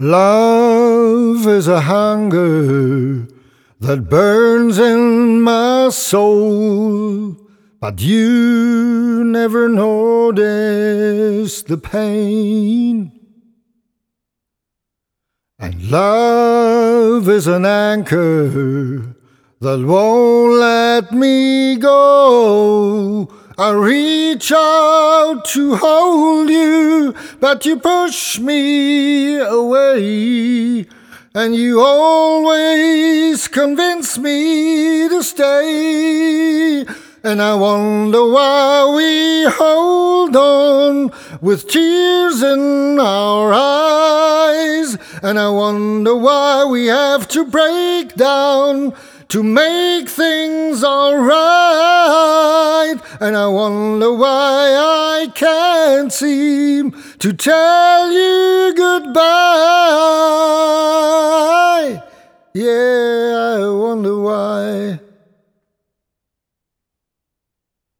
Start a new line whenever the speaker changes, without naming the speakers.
Love is a hunger that burns in my soul, but you never notice the pain. And love is an anchor that won't let me go. I reach out to hold you, but you push me away. And you always convince me to stay. And I wonder why we hold on with tears in our eyes. And I wonder why we have to break down to make things alright. And I wonder why I can't seem to tell you goodbye. Yeah, I wonder why.